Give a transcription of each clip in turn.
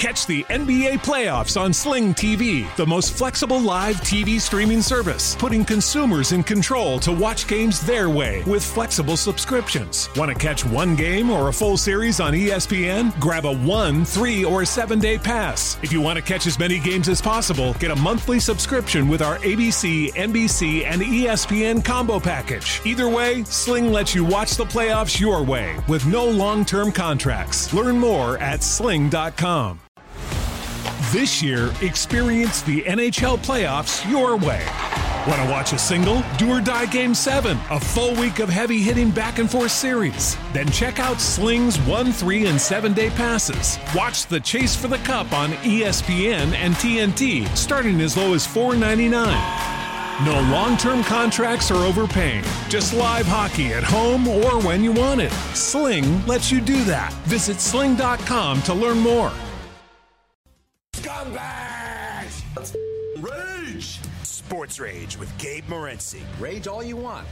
Catch the NBA playoffs on Sling TV, the most flexible live TV streaming service, putting consumers in control to watch games their way with flexible subscriptions. Want to catch one game or a full series on ESPN? Grab a 1, 3, or 7-day pass. If you want to catch as many games as possible, get a monthly subscription with our ABC, NBC, and ESPN combo package. Either way, Sling lets you watch the playoffs your way with no long-term contracts. Learn more at sling.com. This year, experience the NHL playoffs your way. Want to watch a single? Do or die Game 7, a full week of heavy-hitting back-and-forth series. Then check out Sling's 1, 3, and 7-day passes. Watch the Chase for the Cup on ESPN and TNT, starting as low as $4.99. No long-term contracts or overpaying. Just live hockey at home or when you want it. Sling lets you do that. Visit sling.com to learn more. Scumbags! Rage! Sports Rage with Gabe Morency. Rage all you want.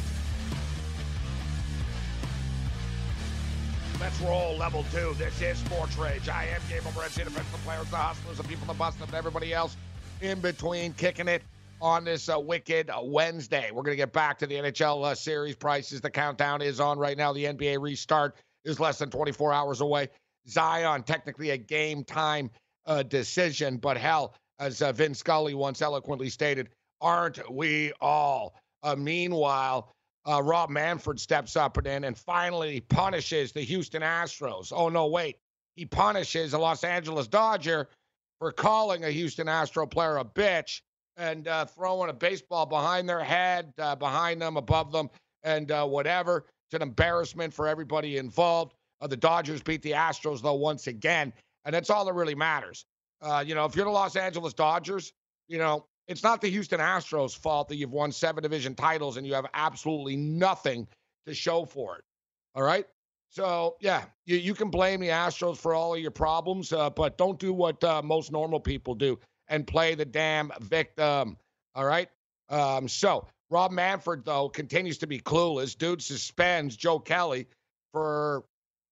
Let's roll level 2. This is Sports Rage. I am Gabe Morency, the defensive players, the hustlers, the people, the bust, and everybody else in between, kicking it on this wicked Wednesday. We're going to get back to the NHL series prices. The countdown is on right now. The NBA restart is less than 24 hours away. Zion, technically a game time decision, but hell, as Vin Scully once eloquently stated, aren't we all? Meanwhile, Rob Manfred steps up and finally punishes the Houston Astros. Oh, no, wait. He punishes a Los Angeles Dodger for calling a Houston Astro player a bitch and throwing a baseball behind their head, behind them, above them, and whatever. It's an embarrassment for everybody involved. The Dodgers beat the Astros, though, once again. And that's all that really matters. If you're the Los Angeles Dodgers, it's not the Houston Astros' fault that you've won 7 division titles and you have absolutely nothing to show for it. All right? So, yeah, you can blame the Astros for all of your problems, but don't do what most normal people do and play the damn victim. All right? So, Rob Manfred, though, continues to be clueless. Dude suspends Joe Kelly for,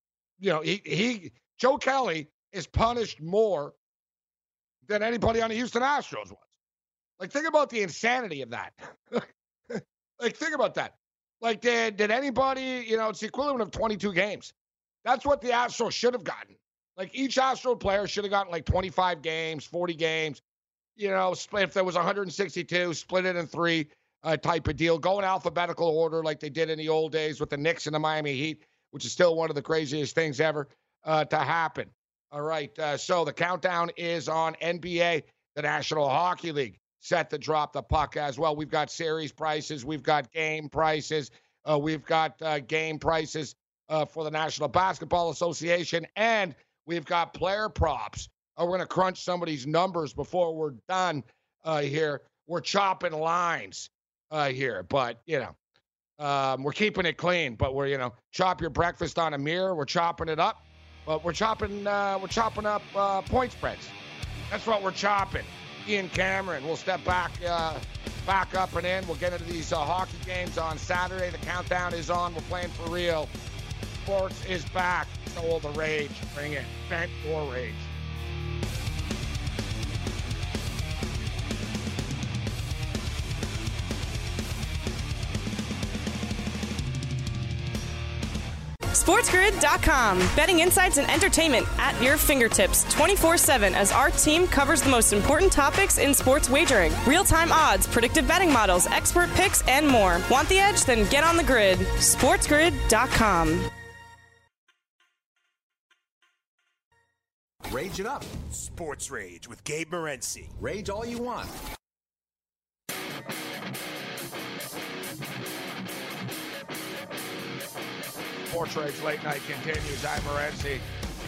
Joe Kelly is punished more than anybody on the Houston Astros was. Like, think about the insanity of that. Think about that. Like, did anybody, it's the equivalent of 22 games. That's what the Astros should have gotten. Like, each Astro player should have gotten, 25 games, 40 games. If there was 162, split it in 3 type of deal. Go in alphabetical order like they did in the old days with the Knicks and the Miami Heat, which is still one of the craziest things ever to happen. All right, so the countdown is on. NBA, the National Hockey League, set to drop the puck as well. We've got series prices. We've got game prices. We've got game prices for the National Basketball Association. And we've got player props. We're going to crunch some of these numbers before we're done here. We're chopping lines here. But, we're keeping it clean. But we're, chop your breakfast on a mirror. We're chopping it up. But we're chopping up point spreads. That's what we're chopping. Ian Cameron will step back up and in. We'll get into these hockey games on Saturday. The countdown is on. We're playing for real. Sports is back. So the rage. Bring it. Vent your rage. SportsGrid.com. Betting insights and entertainment at your fingertips 24/7 as our team covers the most important topics in sports wagering. Real-time odds, predictive betting models, expert picks, and more. Want the edge? Then get on the grid. SportsGrid.com. Rage it up. Sports Rage with Gabe Morency. Rage all you want. Sports Rage Late Night continues. I'm Morency.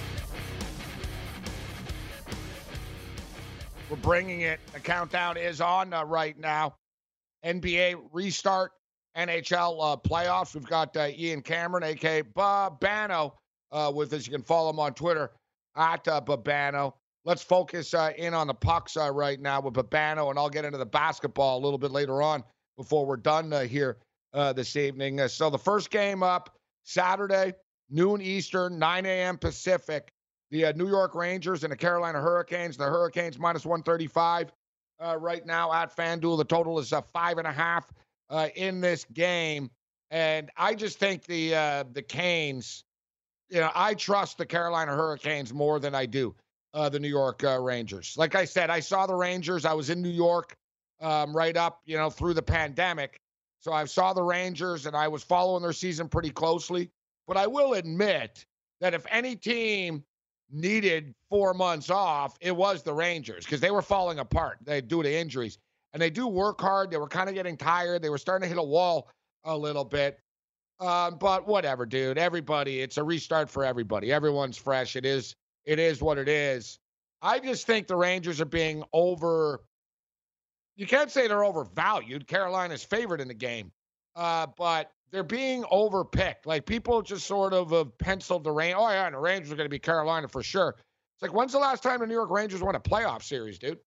We're bringing it. The countdown is on right now. NBA restart, NHL playoffs. We've got Ian Cameron, a.k.a. Babano, with us. You can follow him on Twitter at Babano. Let's focus in on the pucks right now with Babano, and I'll get into the basketball a little bit later on before we're done here this evening. So the first game up, Saturday, noon Eastern, 9 a.m. Pacific. the New York Rangers and the Carolina Hurricanes. The Hurricanes minus 135 right now at FanDuel. The total is 5.5 in this game. And I just think the Canes, I trust the Carolina Hurricanes more than I do the New York Rangers. Like I said, I saw the Rangers. I was in New York right up, through the pandemic. So I saw the Rangers, and I was following their season pretty closely. But I will admit that if any team needed 4 months off, it was the Rangers, because they were falling apart due to injuries. And they do work hard. They were kind of getting tired. They were starting to hit a wall a little bit. But whatever, dude. Everybody, it's a restart for everybody. Everyone's fresh. It is what it is. I just think the Rangers are being you can't say they're overvalued. Carolina's favored in the game. But they're being overpicked. Like, people just sort of have penciled the Rangers. Oh, yeah, the Rangers are going to be Carolina for sure. It's like, when's the last time the New York Rangers won a playoff series, dude?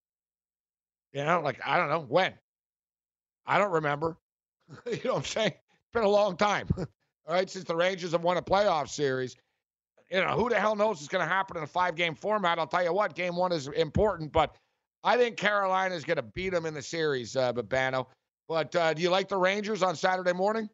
I don't know. When? I don't remember. You know what I'm saying? It's been a long time. All right, since the Rangers have won a playoff series. Who the hell knows what's going to happen in a 5-game format? I'll tell you what, game one is important, but I think Carolina is going to beat them in the series, Babano. But do you like the Rangers on Saturday morning?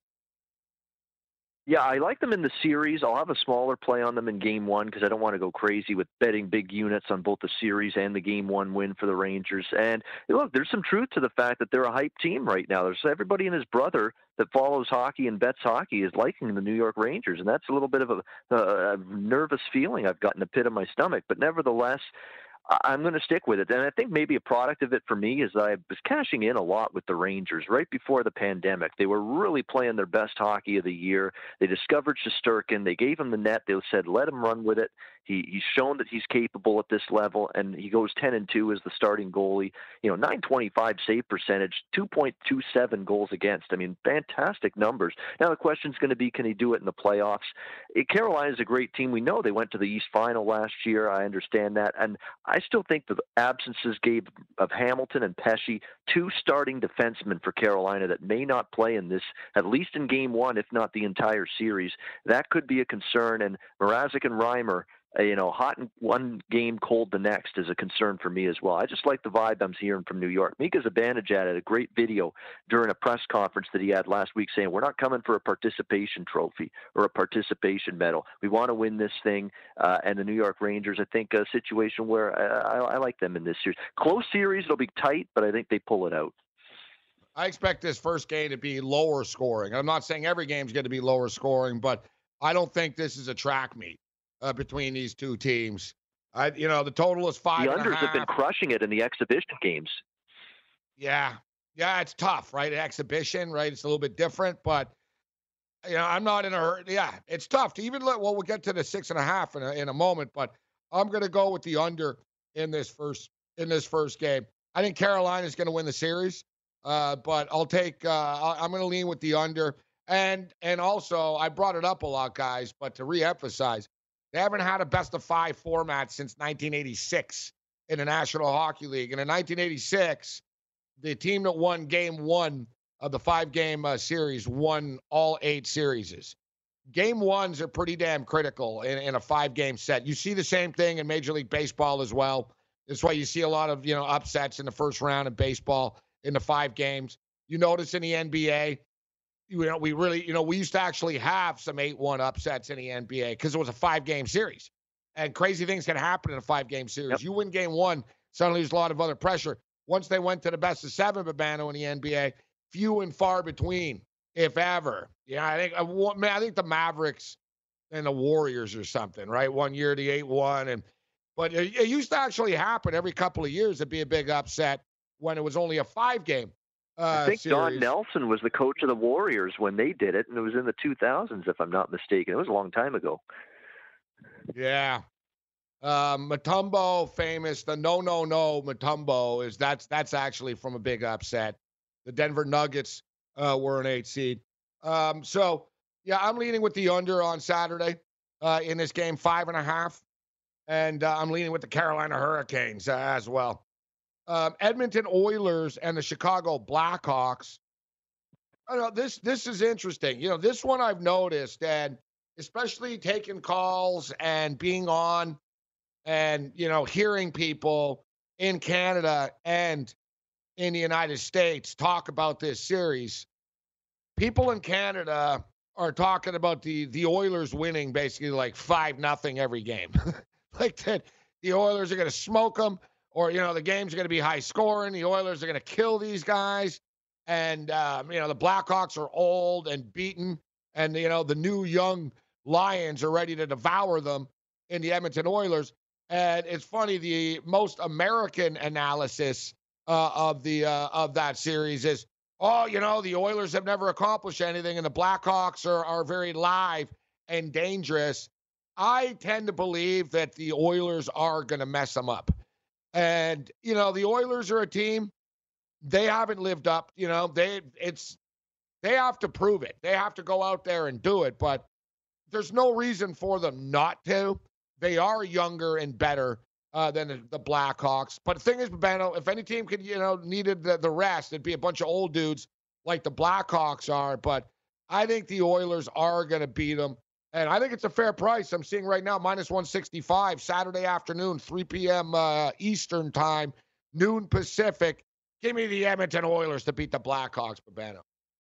Yeah, I like them in the series. I'll have a smaller play on them in game one because I don't want to go crazy with betting big units on both the series and the game one win for the Rangers. And look, there's some truth to the fact that they're a hype team right now. There's everybody and his brother that follows hockey and bets hockey is liking the New York Rangers. And that's a little bit of a nervous feeling I've got in the pit of my stomach. But nevertheless, I'm going to stick with it. And I think maybe a product of it for me is I was cashing in a lot with the Rangers right before the pandemic. They were really playing their best hockey of the year. They discovered Shesterkin. They gave him the net. They said, let him run with it. He's shown that he's capable at this level, and he goes 10-2 as the starting goalie. .925 save percentage, 2.27 goals against. I mean, fantastic numbers. Now the question is going to be, can he do it in the playoffs? Carolina is a great team. We know they went to the East Final last year. I understand that, and I still think the absences of Hamilton and Pesce, 2 starting defensemen for Carolina that may not play in this, at least in game one, if not the entire series. That could be a concern, and Mrazek and Reimer, hot in one game, cold the next is a concern for me as well. I just like the vibe I'm hearing from New York. Mika Zibanejad had a great video during a press conference that he had last week saying, we're not coming for a participation trophy or a participation medal. We want to win this thing. And the New York Rangers, I think, a situation where I like them in this series. Close series, it'll be tight, but I think they pull it out. I expect this first game to be lower scoring. I'm not saying every game's going to be lower scoring, but I don't think this is a track meet between these two teams. The total is 5.5. The unders have been crushing it in the exhibition games. Yeah, it's tough, right? Exhibition, right? It's a little bit different, but I'm not in a hurry. Yeah, it's tough to even we'll get to the 6.5 in a moment, but I'm going to go with the under in this first game. I think Carolina is going to win the series, but I'll take. I'm going to lean with the under, and also I brought it up a lot, guys, but to reemphasize. They haven't had a best-of-5 format since 1986 in the National Hockey League. And in 1986, the team that won Game 1 of the 5-game series won all 8 series. Game 1s are pretty damn critical in a 5-game set. You see the same thing in Major League Baseball as well. That's why you see a lot of upsets in the first round of baseball in the 5 games. You notice in the NBA, we used to actually have some 8-1 upsets in the NBA because it was a 5-game series. And crazy things can happen in a 5-game series. Yep. You win game 1, suddenly there's a lot of other pressure. Once they went to the best of 7, Babano, in the NBA, few and far between, if ever. Yeah, I think the Mavericks and the Warriors or something, right? One year, the 8-1. But it used to actually happen every couple of years. It'd be a big upset when it was only a 5-game I think series. Don Nelson was the coach of the Warriors when they did it, and it was in the 2000s, if I'm not mistaken. It was a long time ago. Yeah. Mutombo, famous. The no Mutombo that's actually from a big upset. The Denver Nuggets were an 8 seed. So yeah, I'm leaning with the under on Saturday in this game, 5.5, and I'm leaning with the Carolina Hurricanes as well. Edmonton Oilers and the Chicago Blackhawks. I know this is interesting. This one I've noticed, and especially taking calls and being on And, hearing people in Canada and in the United States talk about this series, people in Canada are talking about the Oilers winning basically like 5-0 every game. Like that the Oilers are going to smoke them, or, the games are going to be high scoring. The Oilers are going to kill these guys. And, the Blackhawks are old and beaten. And, the new young Lions are ready to devour them in the Edmonton Oilers. And it's funny, the most American analysis of that series is, the Oilers have never accomplished anything, and the Blackhawks are very live and dangerous. I tend to believe that the Oilers are going to mess them up. And, the Oilers are a team, they haven't lived up. They have to prove it. They have to go out there and do it, but there's no reason for them not to. They are younger and better than the Blackhawks. But the thing is, Babano, if any team could, needed the rest, it'd be a bunch of old dudes like the Blackhawks are. But I think the Oilers are going to beat them. And I think it's a fair price. I'm seeing right now -165, Saturday afternoon, 3 p.m. Eastern time, noon Pacific. Give me the Edmonton Oilers to beat the Blackhawks, Babano.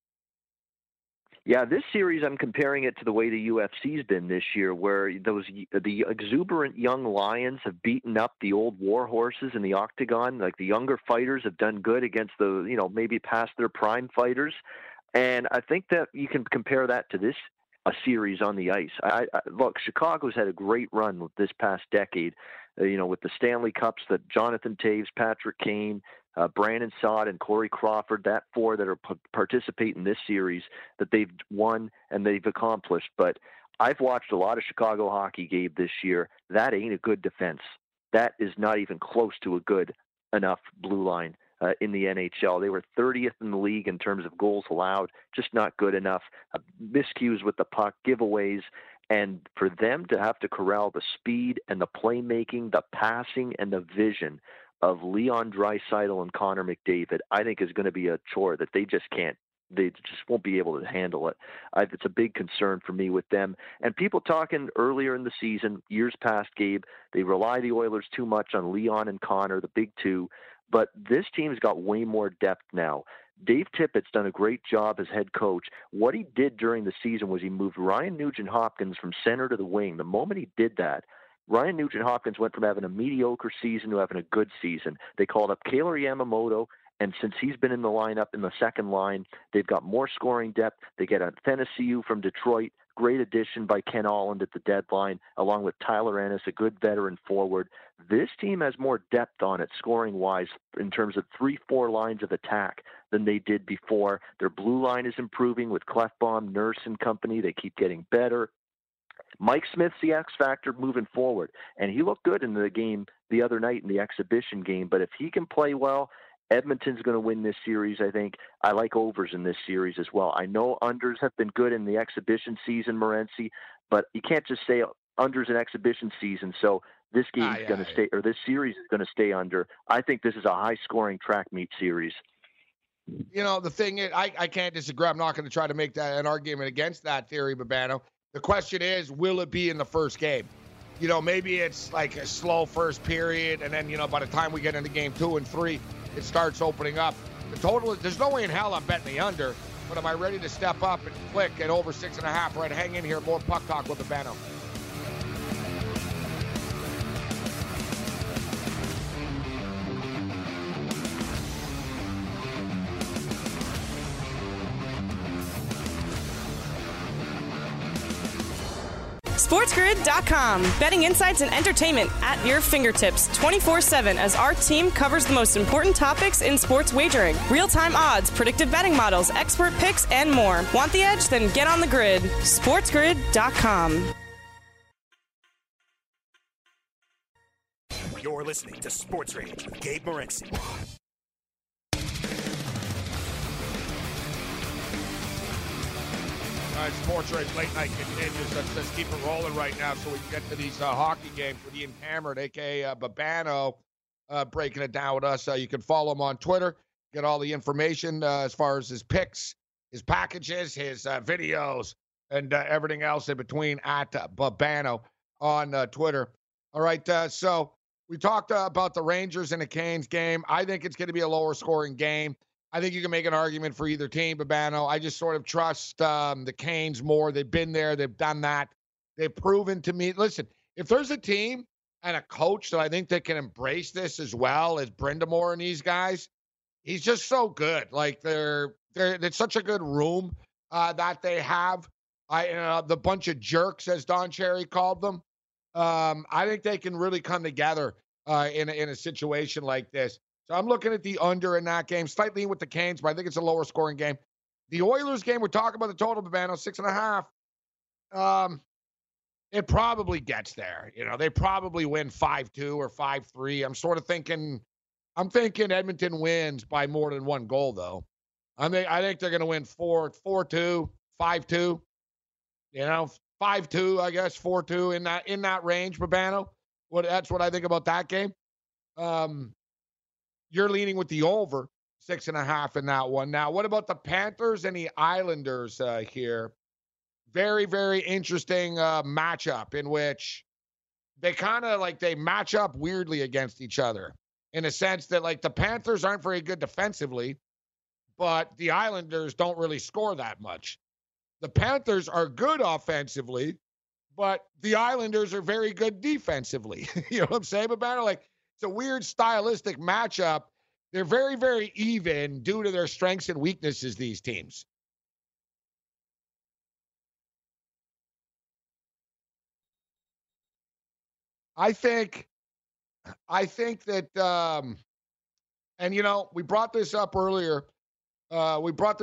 Yeah, this series, I'm comparing it to the way the UFC's been this year, where the exuberant young lions have beaten up the old war horses in the octagon. Like, the younger fighters have done good against the, maybe past their prime fighters. And I think that you can compare that to a series on the ice. Look, Chicago's had a great run with this past decade, with the Stanley Cups that Jonathan Toews, Patrick Kane, Brandon Saad, and Corey Crawford, that four that are participate in this series, that they've won and they've accomplished. But I've watched a lot of Chicago hockey, Gabe, this year. That ain't a good defense. That is not even close to a good enough blue line in the NHL. They were 30th in the league in terms of goals allowed, just not good enough. Miscues with the puck, giveaways. And for them to have to corral the speed and the playmaking, the passing, and the vision of Leon Draisaitl and Connor McDavid, I think is going to be a chore that they just can't. They just won't be able to handle it. It's a big concern for me with them. And people talking earlier in the season, years past, Gabe, they rely the Oilers too much on Leon and Connor, the big two. But this team's got way more depth now. Dave Tippett's done a great job as head coach. What he did during the season was he moved Ryan Nugent-Hopkins from center to the wing. The moment he did that, Ryan Nugent-Hopkins went from having a mediocre season to having a good season. They called up Kailer Yamamoto, and since he's been in the lineup in the second line, they've got more scoring depth. They get a Tennessee from Detroit. Great addition by Ken Holland at the deadline, along with Tyler Ennis, a good veteran forward. This team has more depth on it, scoring-wise, in terms of 3-4 lines of attack than they did before. Their blue line is improving with Klefbom, Nurse, and company. They keep getting better. Mike Smith's the X factor moving forward, and he looked good in the game the other night in the exhibition game. But if he can play well, Edmonton's going to win this series, I think. I like overs in this series as well. I know unders have been good in the exhibition season, Morency, but you can't just say unders in exhibition season. So this game's going to stay, or this series is going to stay under. I think this is a high-scoring track meet series. The thing is, I can't disagree. I'm not going to try to make that an argument against that theory, Babano. The question is, will it be in the first game? Maybe it's like a slow first period, and then, by the time we get into game 2 and 3, it starts opening up. The total is, there's no way in hell I'm betting the under, but am I ready to step up and click at over 6.5? Right, hang in here. More Puck Talk with Babano. SportsGrid.com. Betting insights and entertainment at your fingertips 24/7 as our team covers the most important topics in sports wagering. Real-time odds, predictive betting models, expert picks, and more. Want the edge? Then get on the grid. SportsGrid.com. You're listening to Sports Rage with Gabe Morency. All right, Sports Rage Late Night continues. Let's keep it rolling right now so we can get to these hockey games with Ian Hammered, a.k.a. Babano, breaking it down with us. You can follow him on Twitter, get all the information as far as his picks, his packages, his videos, and everything else in between at Babano on Twitter. All right. So we talked about the Rangers and the Canes game. I think it's going to be a lower scoring game. I think you can make an argument for either team, Babano. I just sort of trust the Canes more. They've been there. They've done that. They've proven to me. Listen, if there's a team and a coach that I think that can embrace this as well as Brind'Amour and these guys, he's just so good. Like it's such a good room that they have. The bunch of jerks, as Don Cherry called them. I think they can really come together in a situation like this. So I'm looking at the under in that game, slightly with the Canes, but I think it's a lower scoring game. The Oilers game, we're talking about the total, Babano, 6.5. It probably gets there. They probably win 5-2 or 5-3. I'm thinking Edmonton wins by more than one goal, though. I think they're going to win 4-2, 5-2. 5-2, I guess, 4-2 in that range, Babano. That's what I think about that game. You're leaning with the over 6.5 in that one. Now, what about the Panthers and the Islanders here? Very, very interesting matchup in which they kind of they match up weirdly against each other in a sense that the Panthers aren't very good defensively, but the Islanders don't really score that much. The Panthers are good offensively, but the Islanders are very good defensively. You know what I'm saying about it? It's a weird stylistic matchup. They're very, very even due to their strengths and weaknesses, these teams. I think that, and we brought this up earlier. And we'll get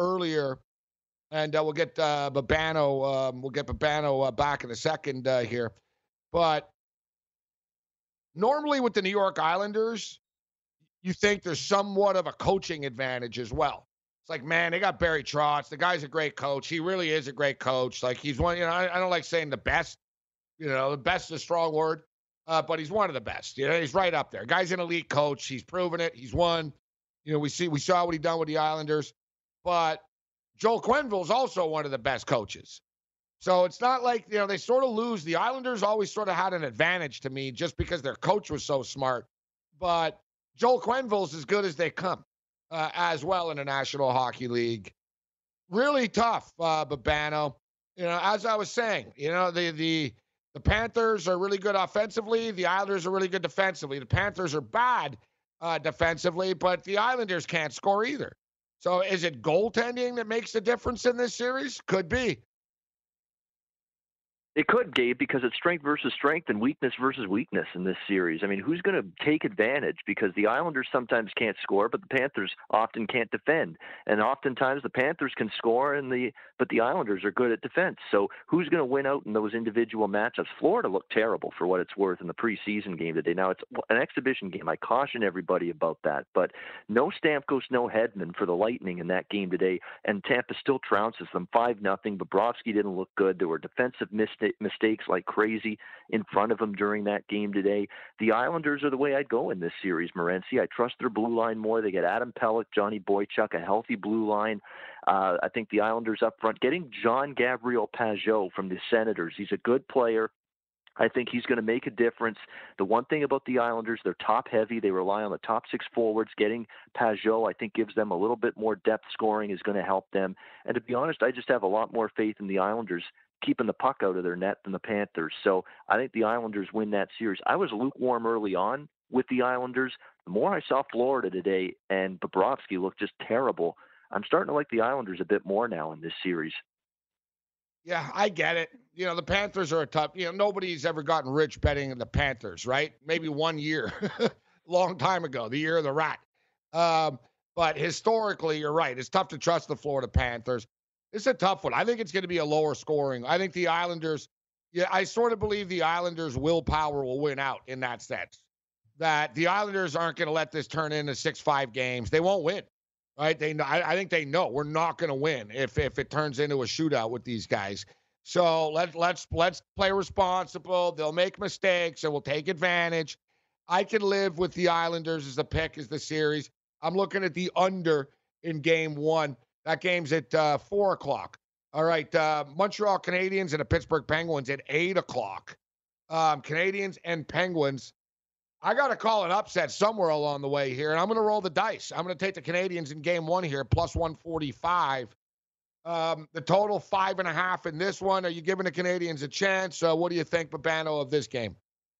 Babano. We'll get Babano back in a second here. But normally with the New York Islanders, you think there's somewhat of a coaching advantage as well. It's man, they got Barry Trotz. The guy's a great coach. He really is a great coach. He's one. I don't like saying the best. The best is a strong word, but he's one of the best. He's right up there. Guy's an elite coach. He's proven it. He's won. We saw what he done with the Islanders, but Joel Quenneville is also one of the best coaches. So it's not they sort of lose. The Islanders always sort of had an advantage to me just because their coach was so smart. But Joel Quenneville's as good as they come as well in the National Hockey League. Really tough, Babano. As I was saying, the Panthers are really good offensively. The Islanders are really good defensively. The Panthers are bad defensively, but the Islanders can't score either. So is it goaltending that makes the difference in this series? Could be. It could, Gabe, because it's strength versus strength and weakness versus weakness in this series. I mean, who's going to take advantage? Because the Islanders sometimes can't score, but the Panthers often can't defend. And oftentimes the Panthers can score, but the Islanders are good at defense. So who's going to win out in those individual matchups? Florida looked terrible for what it's worth in the preseason game today. Now, it's an exhibition game. I caution everybody about that. But no Stamkos, no Hedman for the Lightning in that game today. And Tampa still trounces them 5-0. Bobrovsky didn't look good. There were defensive mistakes like crazy in front of him during that game today. The Islanders are the way I'd go in this series, Morency. I trust their blue line more. They get Adam Pelech, Johnny Boychuk, a healthy blue line. I think the Islanders up front, getting Jean-Gabriel Pageau from the Senators. He's a good player. I think he's going to make a difference. The one thing about the Islanders, they're top heavy. They rely on the top six forwards. Getting Pageau, I think, gives them a little bit more depth. Scoring is going to help them. And to be honest, I just have a lot more faith in the Islanders keeping the puck out of their net than the Panthers. So I think the Islanders win that series. I was lukewarm early on with the Islanders. The more I saw Florida today and Bobrovsky looked just terrible, I'm starting to like the Islanders a bit more now in this series. Yeah, I get it. The Panthers are a tough, nobody's ever gotten rich betting in the Panthers, right? Maybe 1 year, long time ago, the year of the rat. But historically, you're right. It's tough to trust the Florida Panthers. It's a tough one. I think it's going to be a lower scoring. I think the Islanders, I sort of believe the Islanders' willpower will win out in that sense. That the Islanders aren't going to let this turn into 6-5 games. They won't win, right? I think they know we're not going to win if it turns into a shootout with these guys. So let's play responsible. They'll make mistakes and we'll take advantage. I can live with the Islanders as the pick as the series. I'm looking at the under in game one. That game's at 4 o'clock. All right, Montreal Canadiens and the Pittsburgh Penguins at 8 o'clock. Canadians and Penguins. I got to call an upset somewhere along the way here, and I'm going to roll the dice. I'm going to take the Canadians in game one here, plus 145. The total 5.5 in this one. Are you giving the Canadians a chance? What do you think, Babano, of this game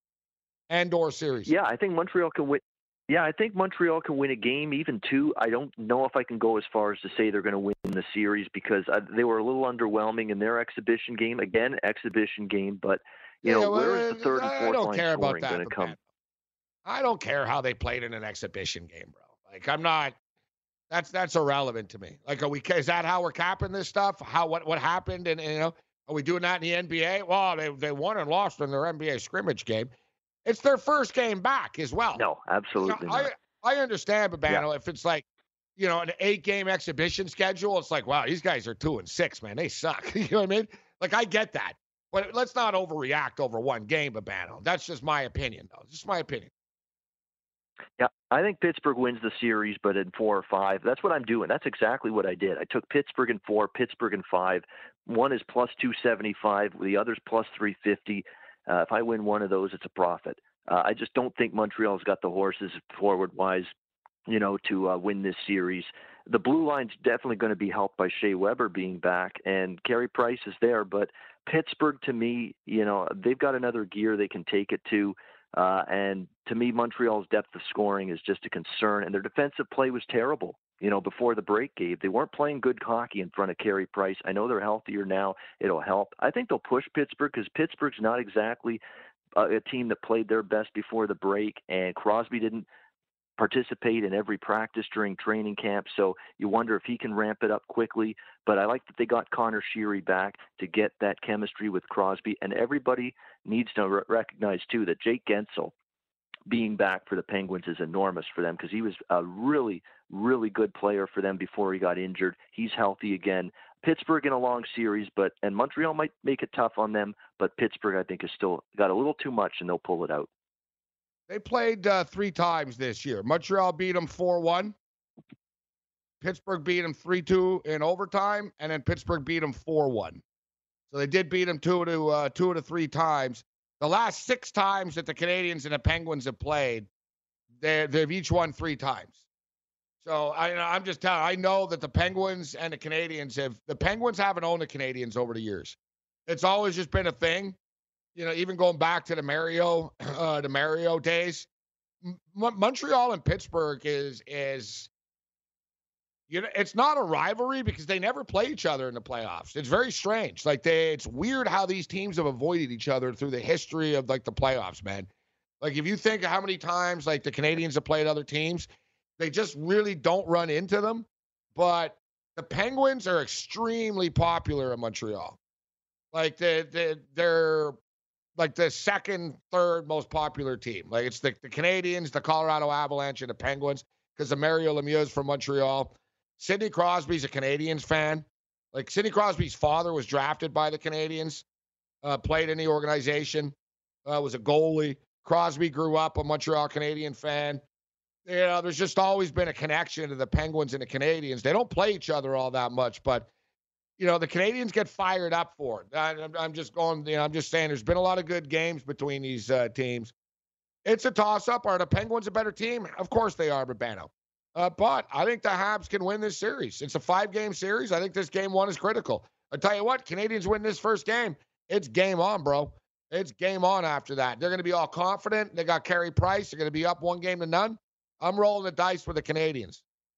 and/or series? Yeah, I think Montreal can win. Yeah, I think Montreal can win a game, even two. I don't know if I can go as far as to say they're going to win the series because they were a little underwhelming in their exhibition game. Again, exhibition game, but where is the third and fourth line scoring going to come? I don't care how they played in an exhibition game, bro. Like, I'm not. That's irrelevant to me. Like, is that how we're capping this stuff? What happened? And are we doing that in the NBA? Well, they won and lost in their NBA scrimmage game. It's their first game back as well. No, absolutely not. I understand, Babano, if it's like, an 8-game exhibition schedule, it's like, wow, these guys are 2-6, man. They suck. You know what I mean? Like, I get that. But let's not overreact over one game, Babano. That's just my opinion, though. Just my opinion. Yeah, I think Pittsburgh wins the series, but in 4 or 5. That's what I'm doing. That's exactly what I did. I took Pittsburgh in 4, Pittsburgh in 5. One is plus 275, the other's plus 350. If I win one of those, it's a profit. I just don't think Montreal's got the horses forward-wise, to win this series. The blue line's definitely going to be helped by Shea Weber being back, and Carey Price is there. But Pittsburgh, to me, they've got another gear they can take it to. And to me, Montreal's depth of scoring is just a concern, and their defensive play was terrible. Before the break, Gabe, they weren't playing good hockey in front of Carey Price. I know they're healthier now. It'll help. I think they'll push Pittsburgh because Pittsburgh's not exactly a team that played their best before the break, and Crosby didn't participate in every practice during training camp, so you wonder if he can ramp it up quickly. But I like that they got Connor Sheary back to get that chemistry with Crosby, and everybody needs to recognize, too, that Jake Gensel being back for the Penguins is enormous for them because he was a really, really good player for them before he got injured. He's healthy again. Pittsburgh in a long series, and Montreal might make it tough on them, but Pittsburgh, I think, has still got a little too much, and they'll pull it out. They played 3 times this year. Montreal beat them 4-1. Pittsburgh beat them 3-2 in overtime, and then Pittsburgh beat them 4-1. So they did beat them 2 to 3 times. The last 6 times that the Canadians and the Penguins have played, they've each won 3 times. So I'm just telling you, I know that the Penguins and the Canadians the Penguins haven't owned the Canadians over the years. It's always just been a thing. Even going back to the Mario days, Montreal and Pittsburgh is it's not a rivalry because they never play each other in the playoffs. It's very strange. Like it's weird how these teams have avoided each other through the history of like the playoffs, man. Like if you think of how many times like the Canadians have played other teams, they just really don't run into them. But the Penguins are extremely popular in Montreal. Like they're like the second, third most popular team. Like it's the Canadians, the Colorado Avalanche, and the Penguins because of Mario Lemieux from Montreal. Sidney Crosby's a Canadiens fan. Like Sidney Crosby's father was drafted by the Canadiens, played in the organization, was a goalie. Crosby grew up a Montreal Canadian fan. There's just always been a connection to the Penguins and the Canadians. They don't play each other all that much, but the Canadians get fired up for it. I'm just saying there's been a lot of good games between these teams. It's a toss-up. Are the Penguins a better team? Of course they are, Babano. But I think the Habs can win this series. It's a 5-game series. I think this game 1 is critical. I tell you what, Canadians win this first game. It's game on, bro. It's game on after that. They're going to be all confident. They got Carey Price. They're going to be up 1-0. I'm rolling the dice with the Canadians.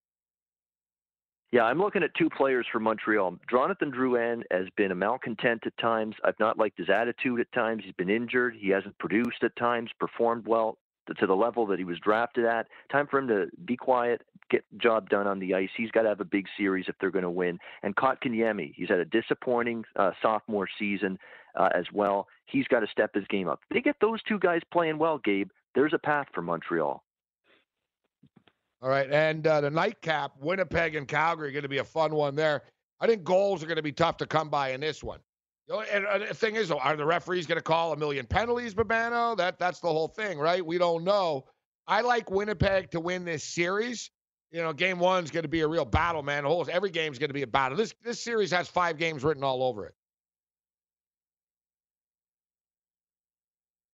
Yeah, I'm looking at 2 players for Montreal. Jonathan Drouin has been a malcontent at times. I've not liked his attitude at times. He's been injured. He hasn't produced at times, performed well to the level that he was drafted at. Time for him to be quiet, get the job done on the ice. He's got to have a big series if they're going to win. And Kotkaniemi, he's had a disappointing sophomore season as well. He's got to step his game up. If they get those 2 guys playing well, Gabe, there's a path for Montreal. All right, and the nightcap, Winnipeg and Calgary, going to be a fun one there. I think goals are going to be tough to come by in this one. And the thing is, are the referees going to call a million penalties, Babano? That's the whole thing, right? We don't know. I like Winnipeg to win this series. Game 1 is going to be a real battle, man. Every game is going to be a battle. This series has 5 games written all over it.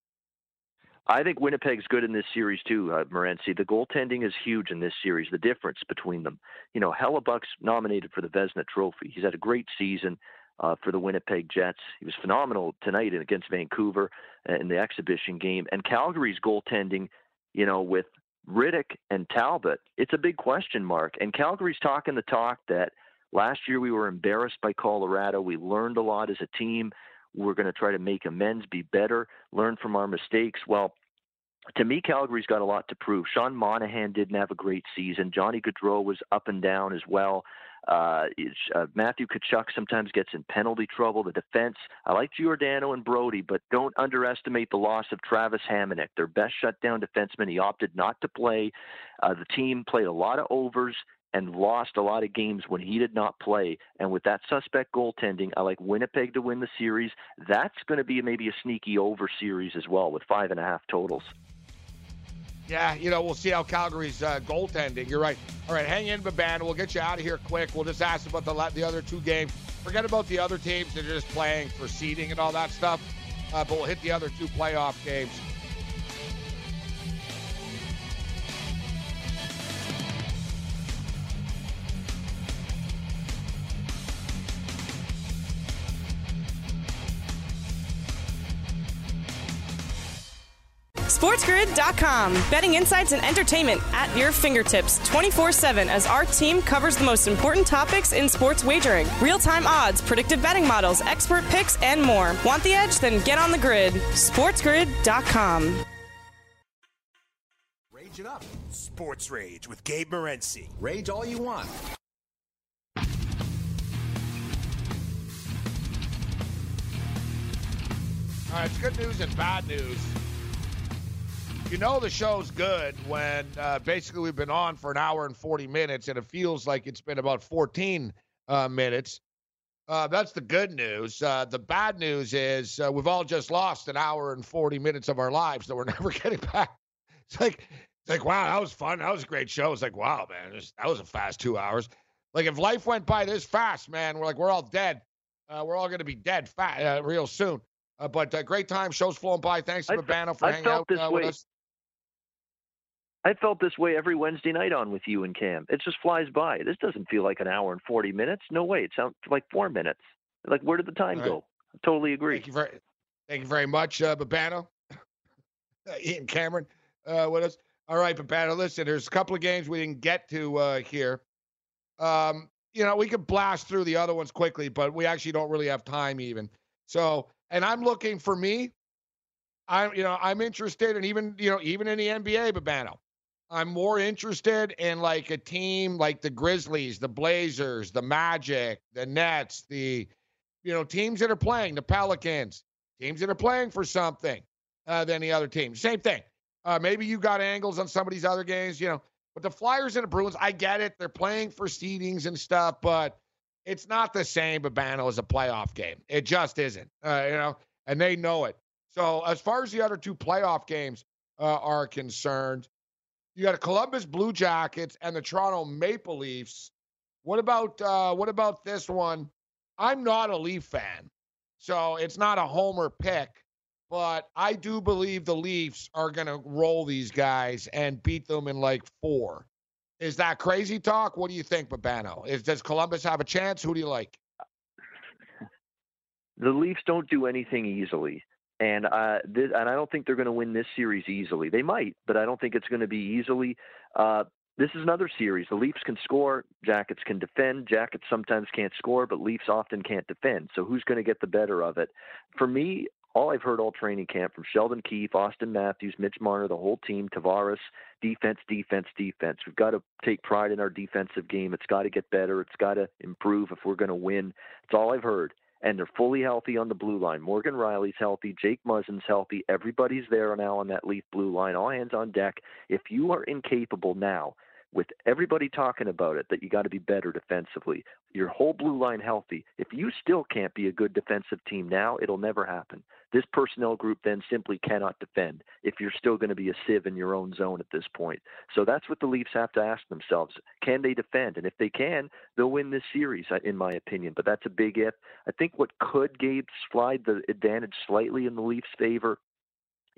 I think Winnipeg's good in this series too, Morency. The goaltending is huge in this series, the difference between them. Hellebuck's nominated for the Vezina Trophy. He's had a great season for the Winnipeg Jets. He was phenomenal tonight against Vancouver in the exhibition game. And Calgary's goaltending, with Riddick and Talbot, it's a big question mark. And Calgary's talking the talk that last year we were embarrassed by Colorado. We learned a lot as a team. We're going to try to make amends, be better, learn from our mistakes. Well, to me, Calgary's got a lot to prove. Sean Monahan didn't have a great season. Johnny Gaudreau was up and down as well. Matthew Tkachuk sometimes gets in penalty trouble. The defense, I like Giordano and Brody, but don't underestimate the loss of Travis Hamonic, their best shutdown defenseman. He opted not to play. The team played a lot of overs and lost a lot of games when he did not play. And with that suspect goaltending, I like Winnipeg to win the series. That's going to be maybe a sneaky over series as well with 5.5 totals. Yeah, we'll see how Calgary's goaltending. You're right. All right, hang in, Babana. We'll get you out of here quick. We'll just ask about the other two games. Forget about the other teams that are just playing for seeding and all that stuff. But we'll hit the other two playoff games. SportsGrid.com. Betting insights and entertainment at your fingertips 24/7 as our team covers the most important topics in sports wagering. Real-time odds, predictive betting models, expert picks, and more. Want the edge? Then get on the grid. SportsGrid.com. Rage it up. Sports Rage with Gabe Morency. Rage all you want. All right, it's good news and bad news. The show's good when basically we've been on for an hour and 40 minutes, and it feels like it's been about 14 minutes. That's the good news. The bad news is we've all just lost an hour and 40 minutes of our lives that we're never getting back. It's like, wow, that was fun. That was a great show. It's like, wow, man, that was a fast 2 hours. Like, if life went by this fast, man, we're all dead. We're all going to be dead real soon. But great time. Show's flowing by. Thanks to Babano for hanging out with us. I felt this way every Wednesday night on with you and Cam. It just flies by. This doesn't feel like an hour and 40 minutes. No way. It sounds like 4 minutes. Like, where did the time go? I totally agree. Thank you very much, Babano. Ian Cameron with us. All right, Babano, listen, there's a couple of games we didn't get to here. We could blast through the other ones quickly, but we actually don't really have time even. So, and I'm looking for me. I'm interested in even in the NBA, Babano. I'm more interested in like a team like the Grizzlies, the Blazers, the Magic, the Nets, the teams that are playing, the Pelicans, teams that are playing for something than the other teams. Same thing. Maybe you got angles on some of these other games, but the Flyers and the Bruins, I get it. They're playing for seedings and stuff, but it's not the same, Babano, as a playoff game. It just isn't, and they know it. So as far as the other two playoff games are concerned, you got a Columbus Blue Jackets and the Toronto Maple Leafs. What about this one? I'm not a Leaf fan, so it's not a homer pick, but I do believe the Leafs are going to roll these guys and beat them in like 4. Is that crazy talk? What do you think, Babano? Does Columbus have a chance? Who do you like? The Leafs don't do anything easily. And I don't think they're going to win this series easily. They might, but I don't think it's going to be easily. This is another series. The Leafs can score. Jackets can defend. Jackets sometimes can't score, but Leafs often can't defend. So who's going to get the better of it? For me, all I've heard all training camp from Sheldon Keefe, Austin Matthews, Mitch Marner, the whole team, Tavares, defense, defense, defense. We've got to take pride in our defensive game. It's got to get better. It's got to improve if we're going to win. It's all I've heard. And they're fully healthy on the blue line. Morgan Riley's healthy. Jake Muzzin's healthy. Everybody's there now on that Leaf blue line. All hands on deck. If you are incapable now, with everybody talking about it, that you got to be better defensively, your whole blue line healthy, if you still can't be a good defensive team now, it'll never happen. This personnel group then simply cannot defend if you're still going to be a sieve in your own zone at this point. So that's what the Leafs have to ask themselves. Can they defend? And if they can, they'll win this series, in my opinion. But that's a big if. I think what could, Gabe, slide the advantage slightly in the Leafs' favor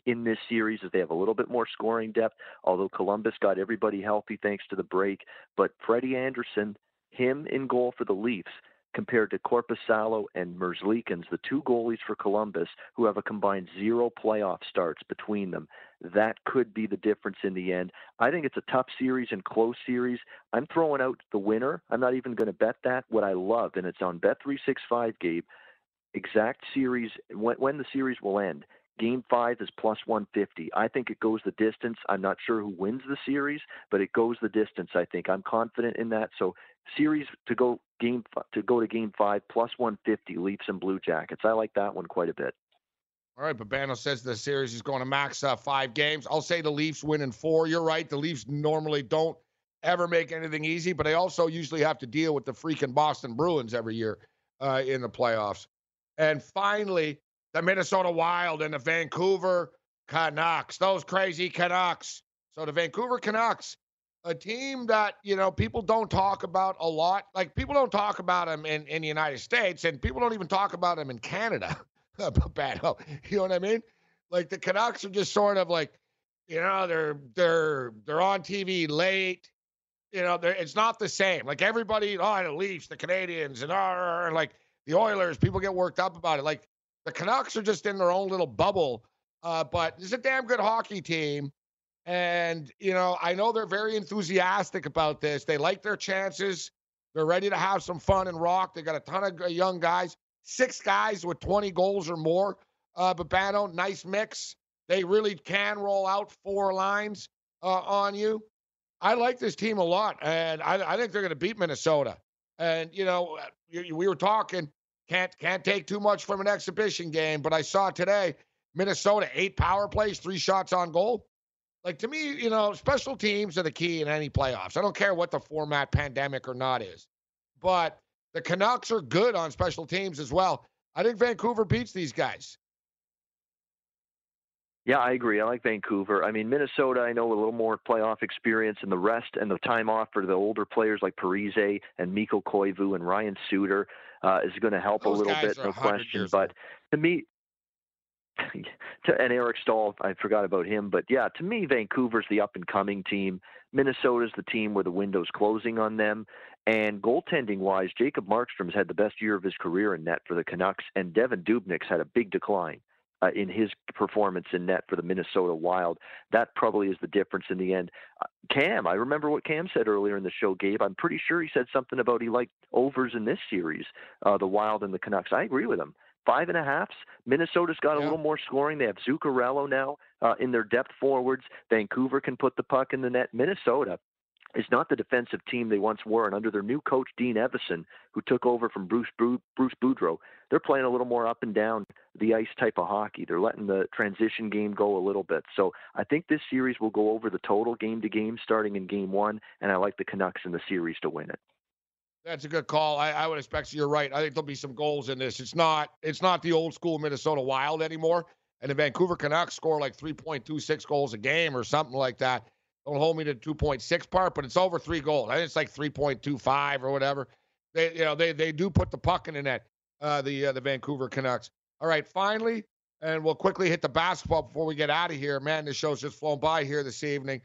in this series is they have a little bit more scoring depth, although Columbus got everybody healthy thanks to the break. But Freddie Anderson, him in goal for the Leafs, compared to Korpisalo and Merzlikins, the two goalies for Columbus, who have a combined 0 playoff starts between them. That could be the difference in the end. I think it's a tough series and close series. I'm throwing out the winner. I'm not even going to bet that. What I love, and it's on Bet365, Gabe, exact series, when the series will end. Game 5 is plus 150. I think it goes the distance. I'm not sure who wins the series, but it goes the distance, I think. I'm confident in that. So series to go to game 5 plus 150, Leafs and Blue Jackets. I like that one quite a bit. All right, Babano says the series is going to max 5 games. I'll say the Leafs win in 4. You're right. The Leafs normally don't ever make anything easy, but they also usually have to deal with the freaking Boston Bruins every year in the playoffs. And finally, the Minnesota Wild and the Vancouver Canucks, those crazy Canucks. So the Vancouver Canucks, a team that, people don't talk about a lot. Like, people don't talk about them in the United States, and people don't even talk about them in Canada. Bad. You know what I mean? Like, the Canucks are just sort of like, they're on TV late. It's not the same. Like, everybody, the Leafs, the Canadians, and like the Oilers, people get worked up about it. Like, the Canucks are just in their own little bubble. But this is a damn good hockey team. And, I know they're very enthusiastic about this. They like their chances. They're ready to have some fun and rock. They got a ton of young guys, 6 guys with 20 goals or more. Babano, nice mix. They really can roll out 4 lines on you. I like this team a lot, and I think they're going to beat Minnesota. And, we were talking, can't take too much from an exhibition game, but I saw today, Minnesota, 8 power plays, 3 shots on goal. Like, to me, special teams are the key in any playoffs. I don't care what the format, pandemic or not, is. But the Canucks are good on special teams as well. I think Vancouver beats these guys. Yeah, I agree. I like Vancouver. I mean, Minnesota, I know a little more playoff experience, and the rest and the time off for the older players like Parise and Mikko Koivu and Ryan Suter is going to help Those a little guys bit, are no 100 question. years But old. to me, and Eric Stahl, I forgot about him. But yeah, to me, Vancouver's the up-and-coming team. Minnesota's the team where the window's closing on them. And goaltending-wise, Jacob Markstrom's had the best year of his career in net for the Canucks, and Devin Dubnyk's had a big decline in his performance in net for the Minnesota Wild. That probably is the difference in the end. Cam, I remember what Cam said earlier in the show, Gabe. I'm pretty sure he said something about he liked overs in this series, the Wild and the Canucks. I agree with him. 5.5s. Minnesota's got a little more scoring. They have Zuccarello now in their depth forwards. Vancouver can put the puck in the net. Minnesota is not the defensive team they once were, and under their new coach, Dean Evison, who took over from Bruce Boudreau, they're playing a little more up and down the ice type of hockey. They're letting the transition game go a little bit. So I think this series will go over the total game to game starting in game 1, and I like the Canucks in the series to win it. That's a good call. I would expect you're right. I think there'll be some goals in this. It's not the old school Minnesota Wild anymore. And the Vancouver Canucks score like 3.26 goals a game or something like that. Don't hold me to 2.6 part, but it's over 3 goals. I think it's like 3.25 or whatever. They do put the puck in the net. The Vancouver Canucks. All right, finally, and we'll quickly hit the basketball before we get out of here. Man, this show's just flown by here this evening.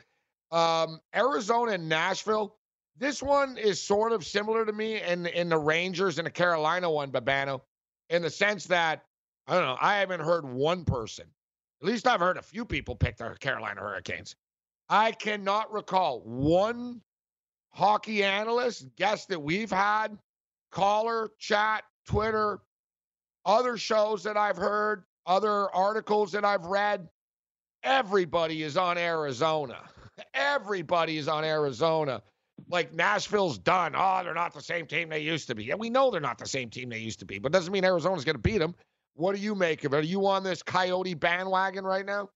Arizona and Nashville. This one is sort of similar to me in the Rangers and the Carolina one, Babano, in the sense that, I don't know, I haven't heard one person, at least I've heard a few people pick the Carolina Hurricanes. I cannot recall one hockey analyst, guest that we've had, caller, chat, Twitter, other shows that I've heard, other articles that I've read. Everybody is on Arizona. Everybody is on Arizona. Like, Nashville's done. Oh, they're not the same team they used to be. Yeah, we know they're not the same team they used to be, but doesn't mean Arizona's going to beat them. What do you make of it? Are you on this Coyote bandwagon right now?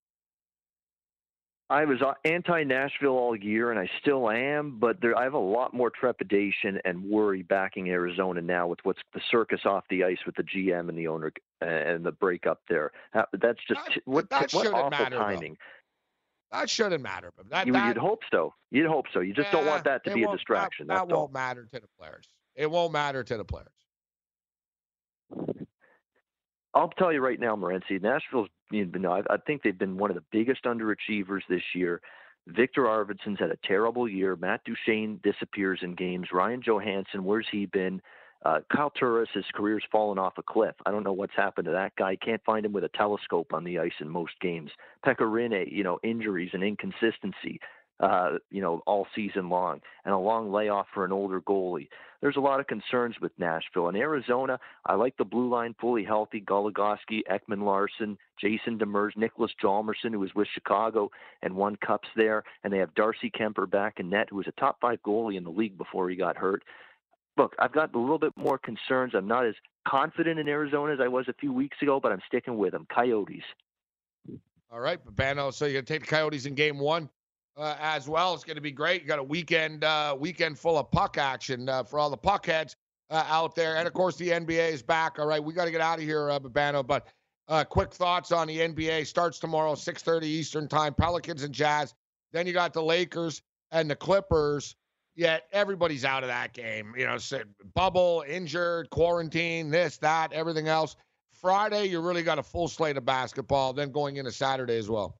I was anti-Nashville all year, and I still am, but I have a lot more trepidation and worry backing Arizona now with what's the circus off the ice with the GM and the owner and the breakup there. That's just what awful matter, timing. Though. That shouldn't matter. But You'd hope so. You'd hope so. You just don't want that to be a distraction. That won't matter to the players. It won't matter to the players. I'll tell you right now, Morency, Nashville's, I think they've been one of the biggest underachievers this year. Victor Arvidsson's had a terrible year. Matt Duchene disappears in games. Ryan Johansson, where's he been? Kyle Turris, his career's fallen off a cliff. I don't know what's happened to that guy. Can't find him with a telescope on the ice in most games. Pekka Rinne, injuries and inconsistency, all season long, and a long layoff for an older goalie. There's a lot of concerns with Nashville. In Arizona, I like the blue line fully healthy. Goligoski, Ekman Larson, Jason Demers, Nicholas Hjalmarsson, who was with Chicago and won cups there. And they have Darcy Kemper back in net, who was a top 5 goalie in the league before he got hurt. Look, I've got a little bit more concerns. I'm not as confident in Arizona as I was a few weeks ago, but I'm sticking with them. Coyotes. All right, Babano. So you're going to take the Coyotes in game 1 as well. It's going to be great. You got a weekend full of puck action for all the puckheads out there. And, of course, the NBA is back. All right, we got to get out of here, Babano. But quick thoughts on the NBA. Starts tomorrow, 6:30 Eastern time, Pelicans and Jazz. Then you got the Lakers and the Clippers. Yet everybody's out of that game. Bubble, injured, quarantine, this, that, everything else. Friday, you really got a full slate of basketball, then going into Saturday as well.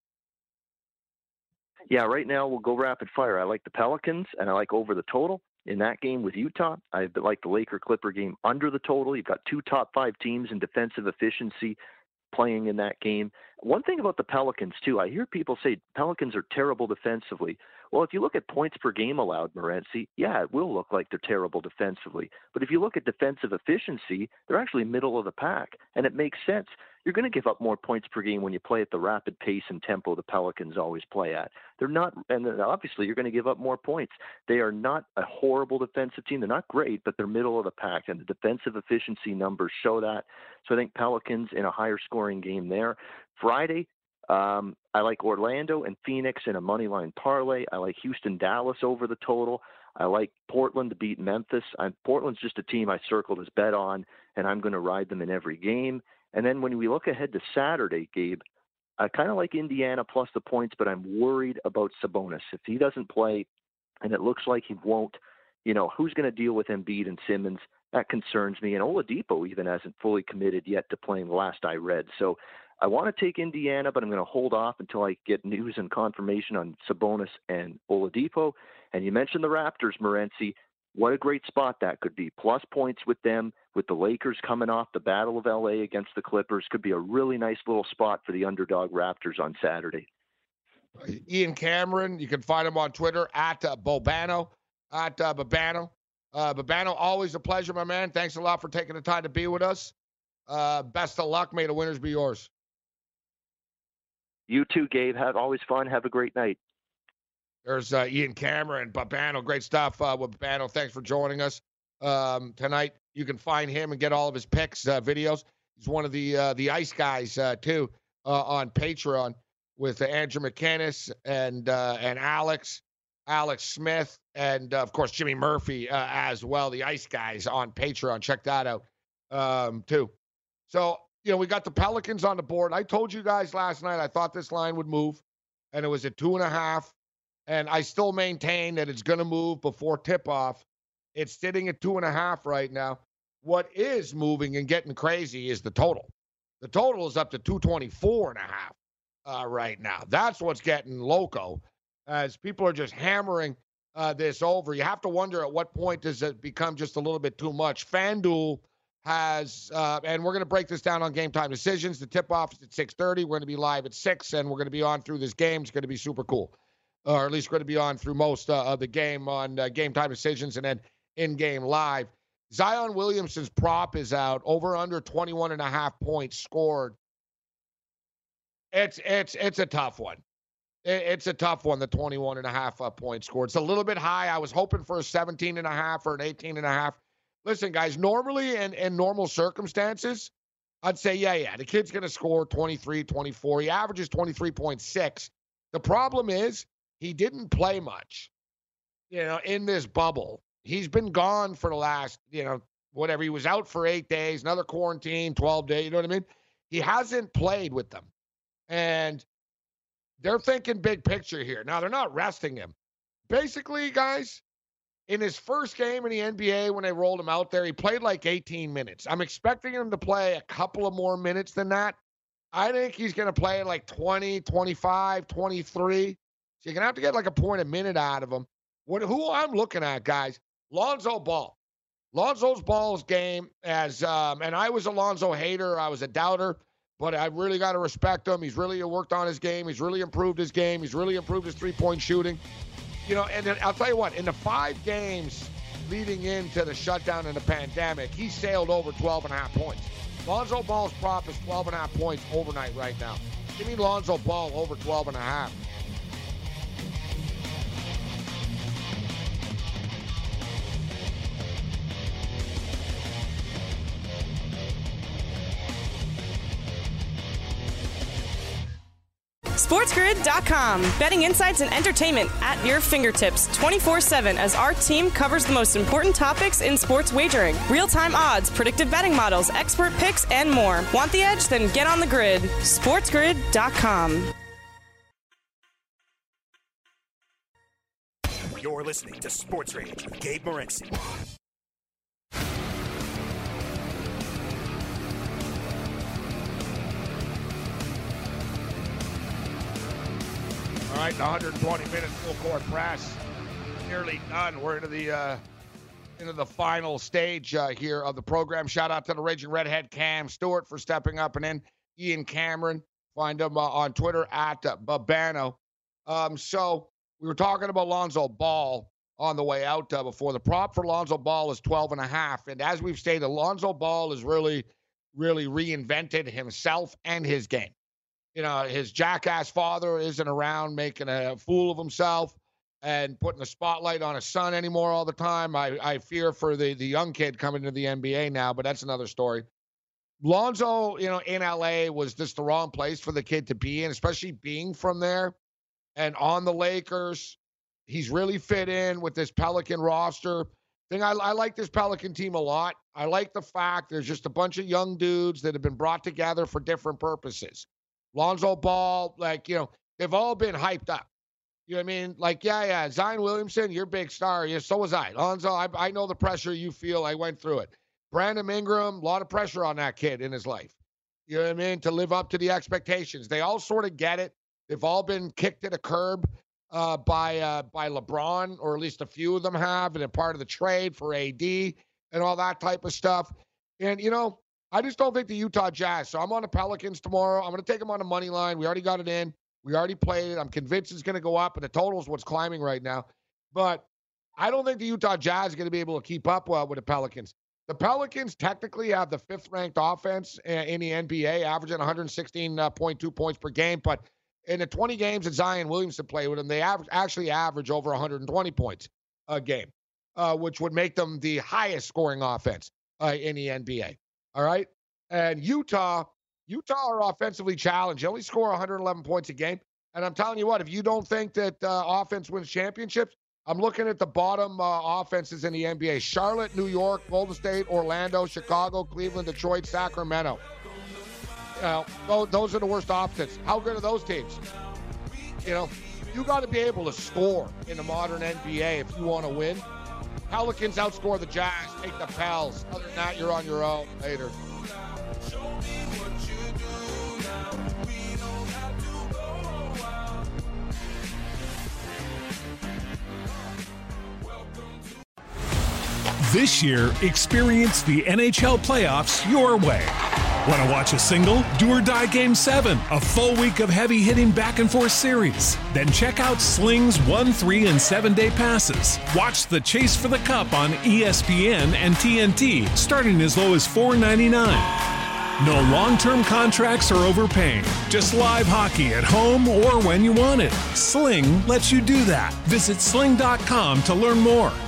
Yeah, right now we'll go rapid fire. I like the Pelicans, and I like over the total in that game with Utah. I like the Laker-Clipper game under the total. You've got 2 top 5 teams in defensive efficiency playing in that game. One thing about the Pelicans, too, I hear people say Pelicans are terrible defensively. Well, if you look at points per game allowed, Morency, yeah, it will look like they're terrible defensively. But if you look at defensive efficiency, they're actually middle of the pack, and it makes sense. You're going to give up more points per game when you play at the rapid pace and tempo the Pelicans always play at. They're not, and obviously you're going to give up more points. They are not a horrible defensive team. They're not great, but they're middle of the pack, and the defensive efficiency numbers show that. So I think Pelicans in a higher scoring game there. Friday, I like Orlando and Phoenix in a money line parlay. I like Houston, Dallas over the total. I like Portland to beat Memphis. Portland's just a team I circled as bet on, and I'm going to ride them in every game. And then when we look ahead to Saturday, Gabe, I kind of like Indiana plus the points, but I'm worried about Sabonis. If he doesn't play, and it looks like he won't, who's going to deal with Embiid and Simmons? That concerns me. And Oladipo even hasn't fully committed yet to playing, the last I read. So I want to take Indiana, but I'm going to hold off until I get news and confirmation on Sabonis and Oladipo. And you mentioned the Raptors, Morency. What a great spot that could be. Plus points with them, with the Lakers coming off the Battle of L.A. against the Clippers. Could be a really nice little spot for the underdog Raptors on Saturday. Ian Cameron, you can find him on Twitter at Babano. Babano, always a pleasure, my man. Thanks a lot for taking the time to be with us. Best of luck. May the winners be yours. You too, Gabe. Always fun. Have a great night. There's Ian Cameron, Babano. Great stuff with Babano. Thanks for joining us tonight. You can find him and get all of his picks, videos. He's one of the Ice guys, too, on Patreon with Andrew McKinnis and Alex Smith, and, of course, Jimmy Murphy as well, the Ice guys on Patreon. Check that out, too. So, we got the Pelicans on the board. I told you guys last night I thought this line would move, and it was at 2.5. And I still maintain that it's going to move before tip-off. It's sitting at 2.5 right now. What is moving and getting crazy is the total. The total is up to 224.5 right now. That's what's getting loco, as people are just hammering this over. You have to wonder at what point does it become just a little bit too much. FanDuel has, and we're going to break this down on Game Time Decisions. The tip-off is at 6:30. We're going to be live at 6, and we're going to be on through this game. It's going to be super cool. Or at least we're going to be on through most of the game on Game Time Decisions and then in-game live. Zion Williamson's prop is out, over under 21.5 points scored. It's a tough one. It's a tough one, the 21.5 points scored. It's a little bit high. I was hoping for a 17.5 or an 18.5. Listen, guys, normally in normal circumstances, I'd say, yeah, the kid's going to score 23, 24. He averages 23.6. The problem is he didn't play much, in this bubble. He's been gone for the last, whatever. He was out for 8 days, another quarantine, 12 days, you know what I mean? He hasn't played with them. And they're thinking big picture here. Now, they're not resting him. Basically, guys, In his first game in the NBA, when they rolled him out there, he played like 18 minutes. I'm expecting him to play a couple of more minutes than that. I think he's going to play like 20, 25, 23. So you're going to have to get like a point a minute out of him. Who I'm looking at, guys, Lonzo Ball. Lonzo's Ball's game, and I was a Lonzo hater. I was a doubter, but I really got to respect him. He's really worked on his game. He's really improved his game. He's really improved his three-point shooting. You know, and then I'll tell you what, in the 5 games leading into the shutdown and the pandemic, he sailed over 12.5 points. Lonzo Ball's prop is 12.5 points overnight right now. Give me Lonzo Ball over 12.5. SportsGrid.com. Betting insights and entertainment at your fingertips 24/7 as our team covers the most important topics in sports wagering. Real-time odds, predictive betting models, expert picks, and more. Want the edge? Then get on the grid. SportsGrid.com. You're listening to Sports Rage with Gabe Morency. All right, the 120-minute full-court press nearly done. We're into the final stage here of the program. Shout out to the Raging Redhead Cam Stewart for stepping up, and then Ian Cameron. Find him on Twitter at Babano. So we were talking about Lonzo Ball on the way out before. The prop for Lonzo Ball is 12.5, and as we've stated, Lonzo Ball has really reinvented himself and his game. You know, his jackass father isn't around making a fool of himself and putting the spotlight on his son anymore all the time. I fear for the young kid coming into the NBA now, but that's another story. Lonzo, you know, in LA was just the wrong place for the kid to be in, especially being from there and on the Lakers. He's really fit in with this Pelican roster. I like this Pelican team a lot. I like the fact there's just a bunch of young dudes that have been brought together for different purposes. Lonzo Ball, like, you know, they've all been hyped up. You know what I mean? Like, yeah, Zion Williamson, you're a big star. Yeah, so was I. Lonzo, I know the pressure you feel. I went through it. Brandon Ingram, a lot of pressure on that kid in his life. You know what I mean? To live up to the expectations. They all sort of get it. They've all been kicked to the curb by LeBron, or at least a few of them have, and they're part of the trade for AD and all that type of stuff. And, you know, I just don't think the Utah Jazz. So I'm on the Pelicans tomorrow. I'm going to take them on the money line. We already got it in. We already played it. I'm convinced it's going to go up, and the total is what's climbing right now. But I don't think the Utah Jazz is going to be able to keep up well with the Pelicans. The Pelicans technically have the 5th-ranked offense in the NBA, averaging 116.2 points per game. But in the 20 games that Zion Williamson played with them, they actually average over 120 points a game, which would make them the highest-scoring offense in the NBA. All right. And Utah are offensively challenged. They only score 111 points a game. And I'm telling you what, if you don't think that offense wins championships, I'm looking at the bottom offenses in the NBA. Charlotte, New York, Golden State, Orlando, Chicago, Cleveland, Detroit, Sacramento. You know, those are the worst options. How good are those teams? You know, you got to be able to score in the modern NBA if you want to win. Pelicans outscore the Jazz. Take the Pels. Other than that, you're on your own later. This year, experience the NHL playoffs your way. Want to watch a single, do or die Game 7, a full week of heavy-hitting back-and-forth series? Then check out Sling's 1, 3, and 7-day passes. Watch the chase for the cup on ESPN and TNT, starting as low as $4.99. No long-term contracts or overpaying. Just live hockey at home or when you want it. Sling lets you do that. Visit sling.com to learn more.